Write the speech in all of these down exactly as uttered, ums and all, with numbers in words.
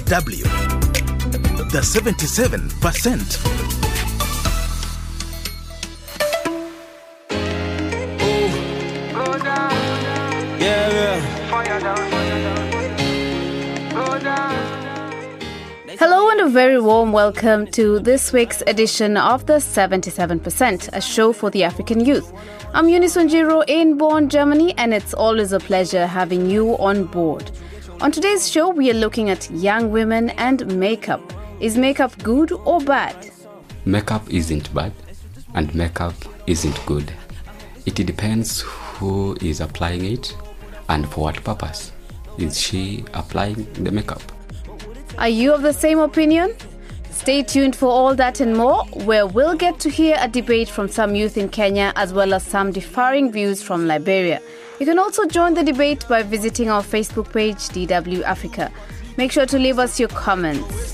W, the seventy-seven percent. Hello and a very warm welcome to this week's edition of the seventy-seven percent, a show for the African youth. I'm Eunice Wanjiru in Bonn, Germany, and it's always a pleasure having you on board. On today's show, we are looking at young women and makeup. Is makeup good or bad? Makeup isn't bad and makeup isn't good. It depends who is applying it and for what purpose is she applying the makeup. Are you of the same opinion? Stay tuned for all that and more, where we'll get to hear a debate from some youth in Kenya as well as some differing views from Liberia. You can also join the debate by visiting our Facebook page, D W Africa. Make sure to leave us your comments.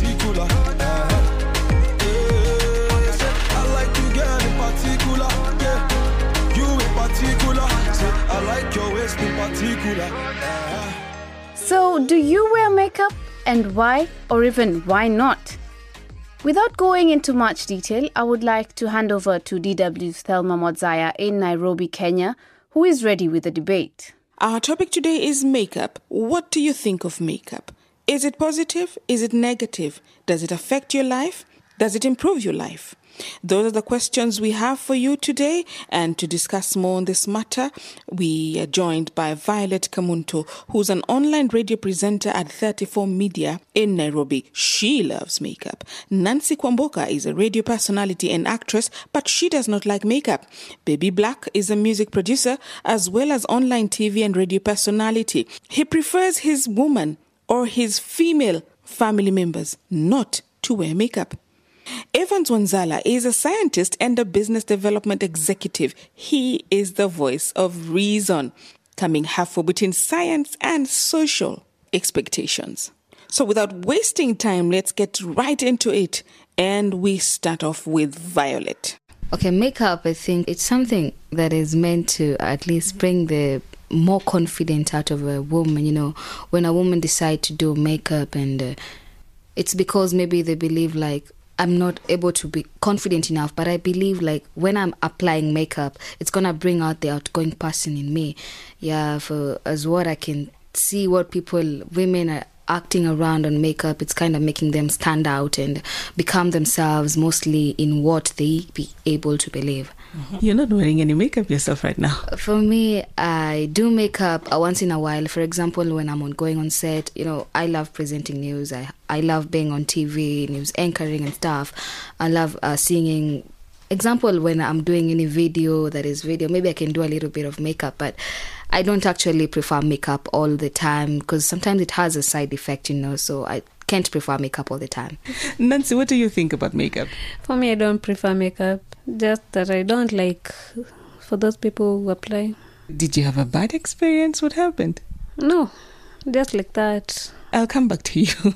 So, do you wear makeup? And why, or even why not? Without going into much detail, I would like to hand over to D W's Thelma Mwadzaya in Nairobi, Kenya, who is ready with the debate. Our topic today is makeup. What do you think of makeup? Is it positive? Is it negative? Does it affect your life? Does it improve your life? Those are the questions we have for you today. And to discuss more on this matter, we are joined by Violet Kamunto, who's an online radio presenter at thirty-four Media in Nairobi. She loves makeup. Nancy Kwamboka is a radio personality and actress, but she does not like makeup. Baby Black is a music producer as well as online T V and radio personality. He prefers his woman or his female family members not to wear makeup. Evans Wanzala is a scientist and a business development executive. He is the voice of reason, coming halfway between science and social expectations. So without wasting time, let's get right into it. And we start off with Violet. Okay, makeup, I think it's something that is meant to at least bring the more confidence out of a woman. You know, when a woman decides to do makeup, and uh, it's because maybe they believe like, I'm not able to be confident enough, but I believe like when I'm applying makeup, it's going to bring out the outgoing person in me. Yeah, for as what I can see what people, women are acting around on makeup, it's kind of making them stand out and become themselves mostly in what they be able to believe. Mm-hmm. You're not wearing any makeup yourself right now. For me, I do makeup uh, once in a while. For example, when I'm on going on set, you know, I love presenting news. I, I love being on T V, news anchoring and stuff. I love uh, singing. Example, when I'm doing any video that is video, maybe I can do a little bit of makeup, but I don't actually prefer makeup all the time because sometimes it has a side effect, you know, so I can't prefer makeup all the time. Nancy, what do you think about makeup? For me, I don't prefer makeup, just that I don't like for those people who apply. Did you have a bad experience? What happened? No, just like that. I'll come back to you.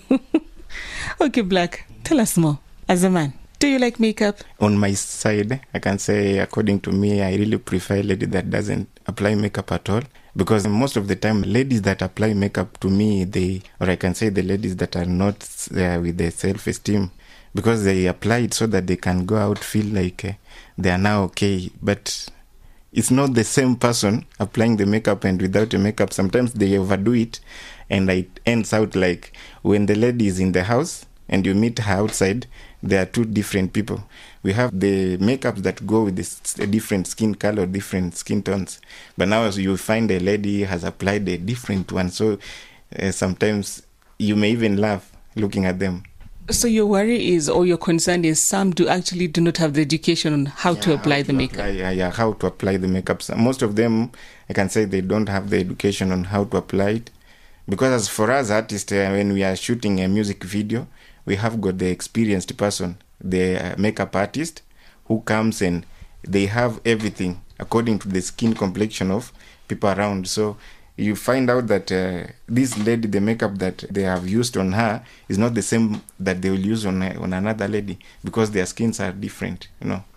Okay, Black, tell us more. As a man, do you like makeup? On my side, I can say, according to me, I really prefer a lady that doesn't apply makeup at all. Because most of the time, ladies that apply makeup to me, they, or I can say the ladies that are not there with their self-esteem, because they apply it so that they can go out, feel like uh, they are now okay. But it's not the same person applying the makeup and without the makeup. Sometimes they overdo it, and it ends out like when the lady is in the house and you meet her outside, they are two different people. We have the makeups that go with this, a different skin color, different skin tones. But now as you find a lady has applied a different one. So uh, sometimes you may even laugh looking at them. So your worry is, or your concern is, some do actually do not have the education on how yeah, to apply how the to makeup. Apply, yeah, yeah, how to apply the makeup. So most of them, I can say they don't have the education on how to apply it. Because as for us artists, uh, when we are shooting a music video, we have got the experienced person, the uh, makeup artist, who comes and they have everything according to the skin complexion of people around. So you find out that uh, this lady, the makeup that they have used on her is not the same that they will use on uh, on another lady, because their skins are different, you know.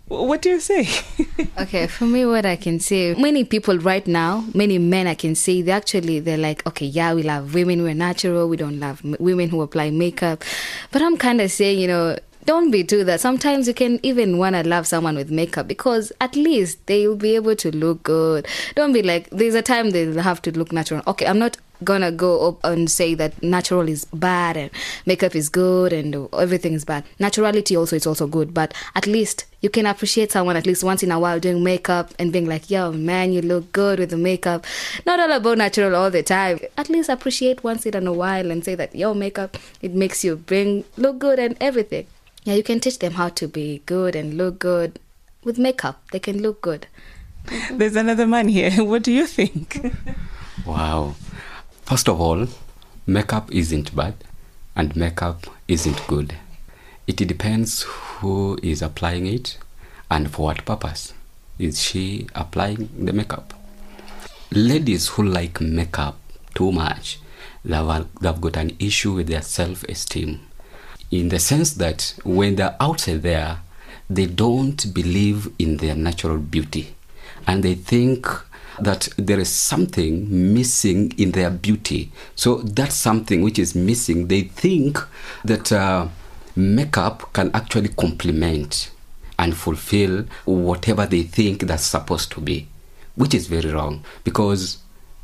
What do you say? Okay, for me, what I can say, many people right now, many men I can say, they actually, they're like, okay, yeah, we love women, we're natural, we don't love m- women who apply makeup. But I'm kind of saying, you know, don't be too that. Sometimes you can even want to love someone with makeup because at least they'll be able to look good. Don't be like, there's a time they'll have to look natural. Okay, I'm not gonna go up and say that natural is bad and makeup is good and everything is bad. Naturality also is also good, but at least you can appreciate someone at least once in a while doing makeup and being like, yo, man, you look good with the makeup. Not all about natural all the time. At least appreciate once in a while and say that, yo, makeup, it makes you bring look good and everything. Yeah, you can teach them how to be good and look good with makeup. They can look good. There's another man here. What do you think? Wow. First of all, makeup isn't bad and makeup isn't good. It depends who is applying it and for what purpose is she applying the makeup. Ladies who like makeup too much, they've, they've got an issue with their self-esteem, in the sense that when they're outside there, they don't believe in their natural beauty and they think that there is something missing in their beauty. So that's something which is missing. They think that uh, makeup can actually complement and fulfill whatever they think that's supposed to be, which is very wrong, because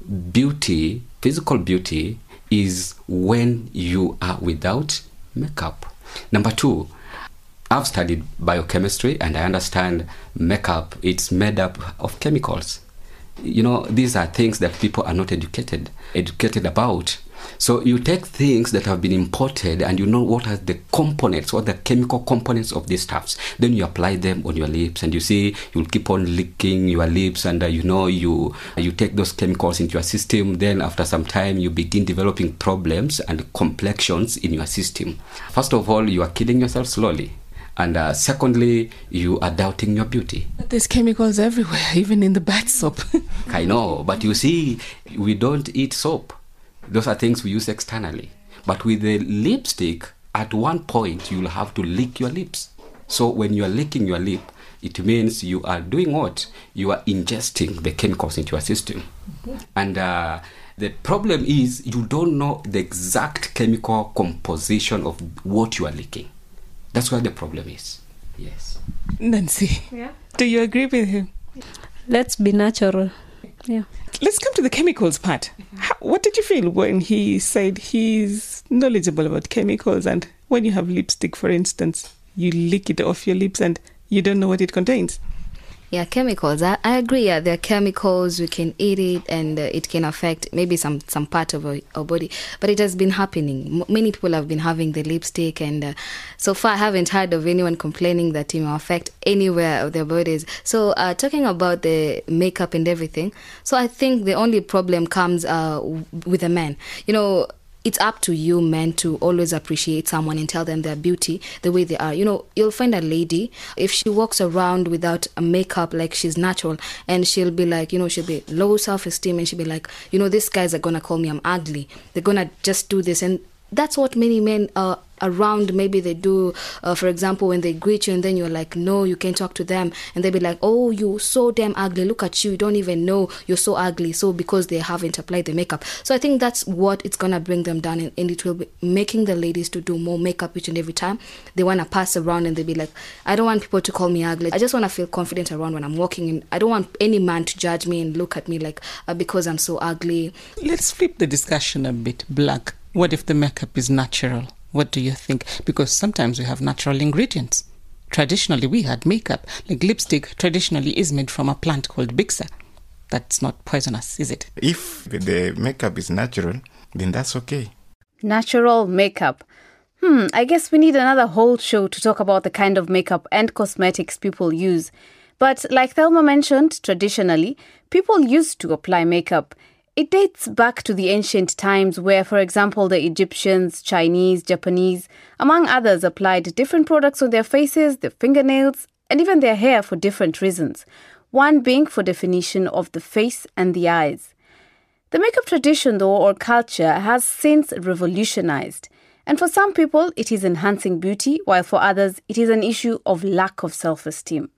beauty, physical beauty, is when you are without makeup. Number two, I've studied biochemistry and I understand makeup, it's made up of chemicals. You know, these are things that people are not educated educated about. So you take things that have been imported and you know what are the components, what are the chemical components of these stuffs. Then you apply them on your lips and you see you'll keep on licking your lips and uh, you know you you take those chemicals into your system. Then after some time you begin developing problems and complexions in your system. First of all, you are killing yourself slowly. And uh, secondly, you are doubting your beauty. But there's chemicals everywhere, even in the bath soap. I know, but you see, we don't eat soap. Those are things we use externally. But with the lipstick, at one point, you'll have to lick your lips. So when you are licking your lip, it means you are doing what? You are ingesting the chemicals into your system. Mm-hmm. And uh, the problem is you don't know the exact chemical composition of what you are licking. That's where the problem is. Yes. Nancy, Yeah. do you agree with him? Let's be natural. Yeah. Let's come to the chemicals part. How, what did you feel when he said he's knowledgeable about chemicals, and when you have lipstick, for instance, you lick it off your lips and you don't know what it contains? Yeah, chemicals. I, I agree. Yeah, there are chemicals. We can eat it, and uh, it can affect maybe some, some part of our, our body. But it has been happening. M- many people have been having the lipstick, and uh, so far I haven't heard of anyone complaining that it will affect anywhere of their bodies. So uh, talking about the makeup and everything, so I think the only problem comes uh, w- with the men. You know, it's up to you, men, to always appreciate someone and tell them their beauty the way they are. You know, you'll find a lady, if she walks around without a makeup, like she's natural, and she'll be like, you know, she'll be low self-esteem, and she'll be like, you know, these guys are going to call me I'm ugly. They're going to just do this. And that's what many men uh, around, maybe they do, uh, for example, when they greet you and then you're like, no, you can't talk to them. And they'll be like, oh, you're so damn ugly. Look at you. You don't even know you're so ugly. So because they haven't applied the makeup. So I think that's what it's going to bring them down. And, and it will be making the ladies to do more makeup each and every time. They want to pass around and they'll be like, I don't want people to call me ugly. I just want to feel confident around when I'm walking. And I don't want any man to judge me and look at me like, uh, because I'm so ugly. Let's flip the discussion a bit. Black. What if the makeup is natural? What do you think? Because sometimes we have natural ingredients. Traditionally, we had makeup. Like lipstick traditionally is made from a plant called Bixa. That's not poisonous, is it? If the makeup is natural, then that's okay. Natural makeup. Hmm, I guess we need another whole show to talk about the kind of makeup and cosmetics people use. But like Thelma mentioned, traditionally, people used to apply makeup. It dates back to the ancient times where, for example, the Egyptians, Chinese, Japanese, among others, applied different products on their faces, their fingernails, and even their hair for different reasons, one being for definition of the face and the eyes. The makeup tradition, though, or culture, has since revolutionized. And for some people, it is enhancing beauty, while for others, it is an issue of lack of self-esteem.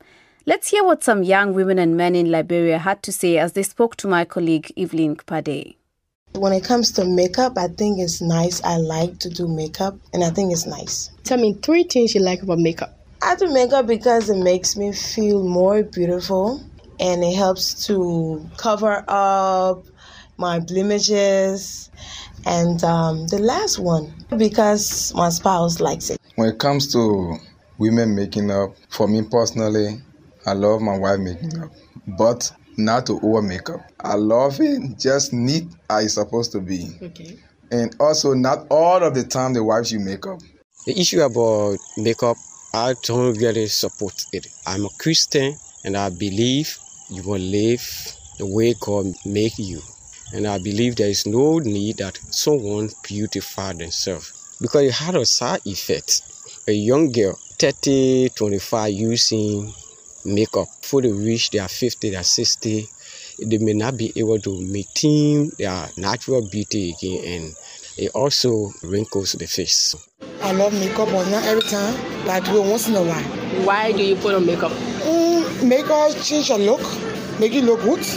Let's hear what some young women and men in Liberia had to say as they spoke to my colleague Evelyn Kpade. When it comes to makeup, I think it's nice. I like to do makeup, and I think it's nice. Tell me three things you like about makeup. I do makeup because it makes me feel more beautiful, and it helps to cover up my blemishes. And um, the last one, because my spouse likes it. When it comes to women making up, for me personally, I love my wife making up, but not to over makeup. I love it just neat as it's supposed to be. Okay. And also not all of the time the wife should make up. The issue about makeup, I don't really support it. I'm a Christian and I believe you will live the way God make you. And I believe there is no need that someone beautify themselves. Because it had a side effect. A young girl, thirty, twenty-five, using makeup. Before they reach their fifty, their sixty, they may not be able to maintain their natural beauty again. And it also wrinkles the face. I love makeup, but not every time. But I do it once in a while. Why do you put on makeup? Mm, makeup change your look, make you look good.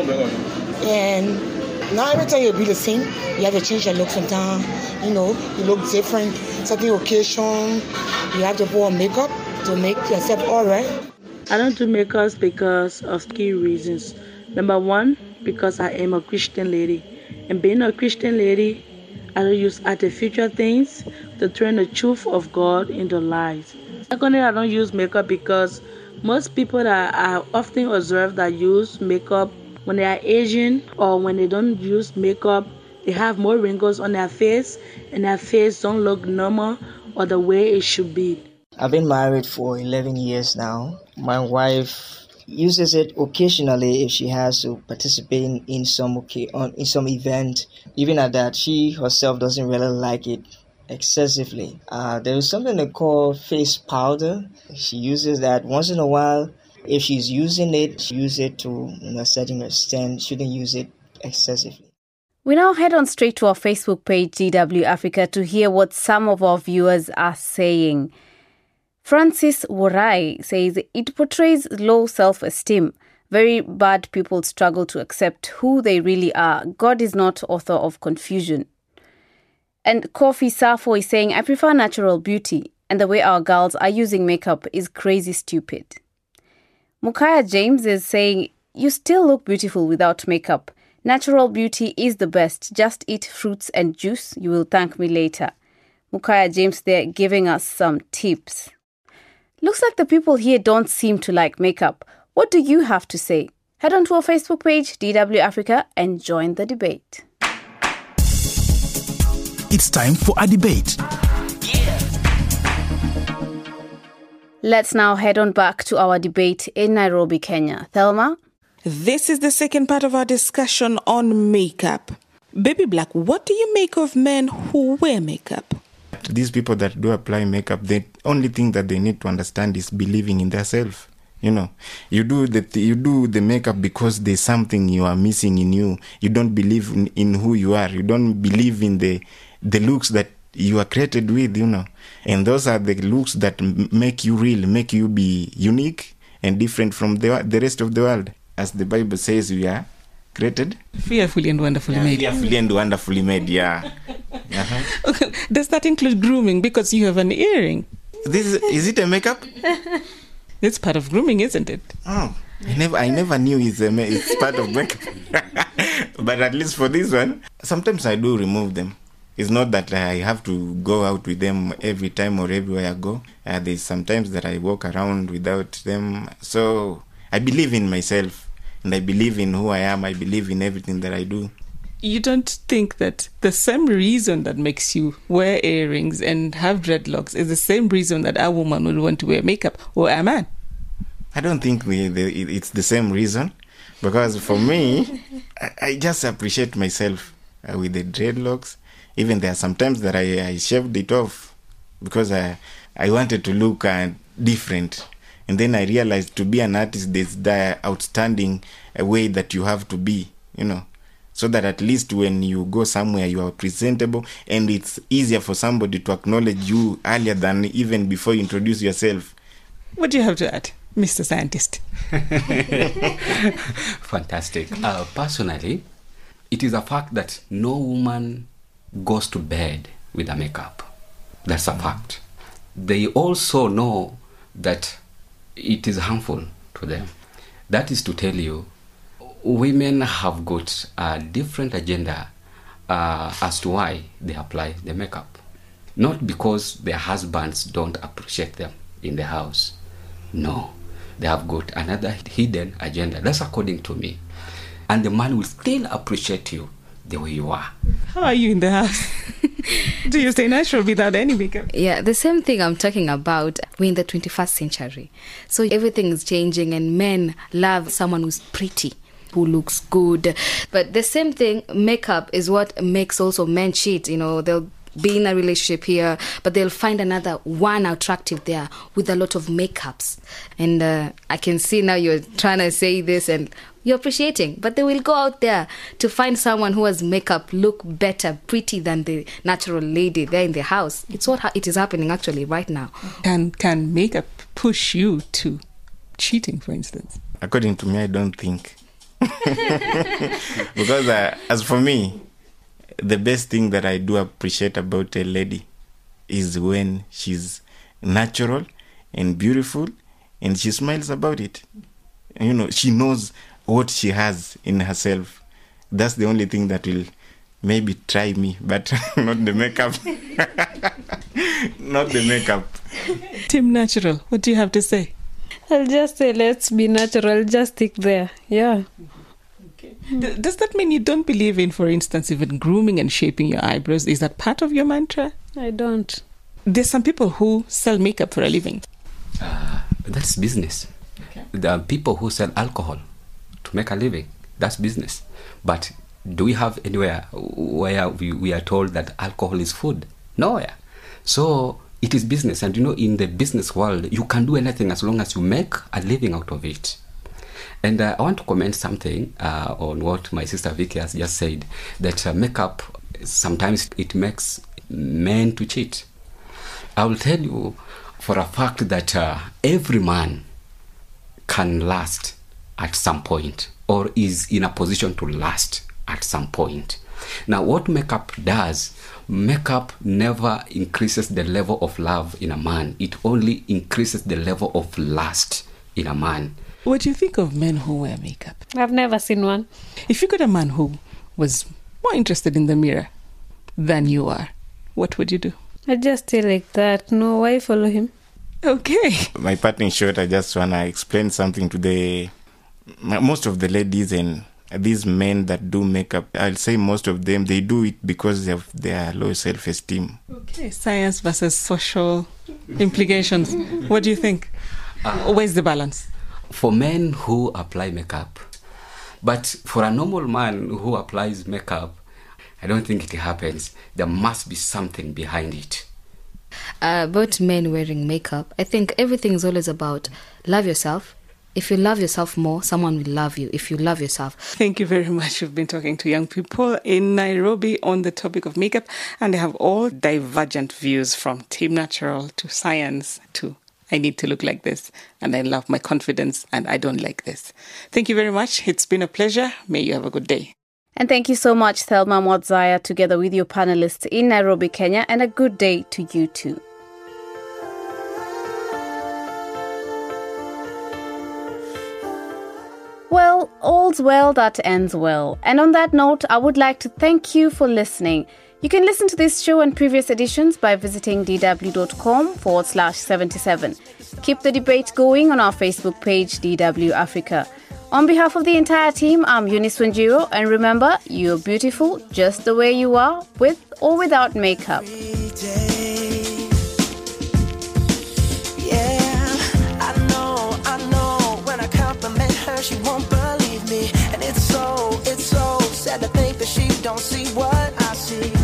And not every time you'll be the same. You have to change your look sometimes. You know, you look different. Certain occasion, you have to put on makeup to make yourself all right. I don't do makeup because of key reasons. Number one, because I am a Christian lady. And being a Christian lady, I don't use artificial things to turn the truth of God into lies. Secondly, I don't use makeup because most people that I often observe that use makeup when they are Asian or when they don't use makeup, they have more wrinkles on their face and their face don't look normal or the way it should be. I've been married for eleven years now. My wife uses it occasionally if she has to participate in, in some okay, on, in some event. Even at that, she herself doesn't really like it excessively. Uh, there is something they call face powder. She uses that once in a while. If she's using it, she uses it to a certain extent. Shouldn't use it excessively. We now head on straight to our Facebook page, D W Africa, to hear what some of our viewers are saying. Francis Worai says it portrays low self-esteem. Very bad people struggle to accept who they really are. God is not author of confusion. And Kofi Safo is saying, I prefer natural beauty, and the way our girls are using makeup is crazy stupid. Mukaya James is saying, you still look beautiful without makeup. Natural beauty is the best. Just eat fruits and juice. You will thank me later. Mukaya James there giving us some tips. Looks like the people here don't seem to like makeup. What do you have to say? Head on to our Facebook page, D W Africa, and join the debate. It's time for a debate. Let's now head on back to our debate in Nairobi, Kenya. Thelma? This is the second part of our discussion on makeup. Baby Black, what do you make of men who wear makeup? These people that do apply makeup, the only thing that they need to understand is believing in themselves. You know, you do the you do the makeup because there's something you are missing in you. You don't believe in, in who you are. You don't believe in the the looks that you are created with, you know. And those are the looks that m- make you real, make you be unique and different from the the rest of the world. As the Bible says, we are created fearfully and wonderfully yeah, made. Fearfully and wonderfully made, yeah. Uh-huh. Okay. Does that include grooming? Because you have an earring. This is, is it a makeup? It's part of grooming, isn't it? Oh, I never, I never knew it's, a, it's part of makeup. But at least for this one, sometimes I do remove them. It's not that I have to go out with them every time or everywhere I go. Uh, there's sometimes that I walk around without them. So I believe in myself and I believe in who I am. I believe in everything that I do. You don't think that the same reason that makes you wear earrings and have dreadlocks is the same reason that a woman would want to wear makeup or a man? I don't think we, the, it's the same reason, because for me, I, I just appreciate myself uh, with the dreadlocks. Even there are sometimes that I, I shaved it off because I, I wanted to look uh, different. And then I realized to be an artist, there's the outstanding uh, way that you have to be, you know. So that at least when you go somewhere, you are presentable and it's easier for somebody to acknowledge you earlier than even before you introduce yourself. What do you have to add? Mister Scientist? Fantastic. Uh, personally, it is a fact that no woman goes to bed with a makeup. That's a fact. They also know that it is harmful to them. That is to tell you, women have got a different agenda uh, as to why they apply the makeup. Not because their husbands don't appreciate them in the house. No, they have got another hidden agenda. That's according to me. And the man will still appreciate you the way you are. How are you in the house? Do you stay natural without any makeup? Yeah, the same thing I'm talking about. We're in the twenty-first century. So everything is changing and men love someone who's pretty, who looks good. But the same thing, makeup is what makes also men cheat. You know, they'll be in a relationship here, but they'll find another one attractive there with a lot of makeups. And uh, I can see now you're trying to say this and you're appreciating, but they will go out there to find someone who has makeup, look better, pretty than the natural lady there in the house. It's what ha- it is happening actually right now. Can can makeup push you to cheating, for instance? According to me, I don't think. Because uh, as for me, the best thing that I do appreciate about a lady is when she's natural and beautiful and she smiles about it. You know, she knows what she has in herself. That's the only thing that will maybe try me, but not the makeup. Not the makeup. Team Natural, what do you have to say? I'll just say let's be natural, just stick there. Yeah. D- does that mean you don't believe in, for instance, even grooming and shaping your eyebrows? Is that part of your mantra? I don't. There's some people who sell makeup for a living. Uh, that's business. Okay. There are people who sell alcohol to make a living. That's business. But do we have anywhere where we, we are told that alcohol is food? Nowhere. So it is business. And you know, in the business world, you can do anything as long as you make a living out of it. And uh, I want to comment something uh, on what my sister Vicky has just said, that uh, makeup, sometimes it makes men to cheat. I will tell you for a fact that uh, every man can last at some point, or is in a position to last at some point. Now, what makeup does, makeup never increases the level of love in a man. It only increases the level of lust in a man. What do you think of men who wear makeup? I've never seen one. If you got a man who was more interested in the mirror than you are, what would you do? I just stay like that. No, why follow him? Okay. My part in short, I just want to explain something to the most of the ladies and these men that do makeup. I'll say most of them, they do it because of their low self-esteem. Okay, science versus social implications. What do you think? Uh, Where's the balance? For men who apply makeup, but for a normal man who applies makeup, I don't think it happens. There must be something behind it. Uh, about men wearing makeup, I think everything is always about love yourself. If you love yourself more, someone will love you if you love yourself. Thank you very much. You've been talking to young people in Nairobi on the topic of makeup, and they have all divergent views, from Team Natural to science to I need to look like this, and I love my confidence, and I don't like this. Thank you very much. It's been a pleasure. May you have a good day. And thank you so much, Thelma Mwadzaya, together with your panelists in Nairobi, Kenya, and a good day to you too. Well, all's well that ends well. And on that note, I would like to thank you for listening. You can listen to this show and previous editions by visiting dw.com forward slash 77. Keep the debate going on our Facebook page, D W Africa. On behalf of the entire team, I'm Eunice Wanjiro, and remember, you're beautiful just the way you are, with or without makeup. Yeah, I know, I know, when I compliment her, she won't believe me. And it's so, it's so sad to think that she don't see what I see.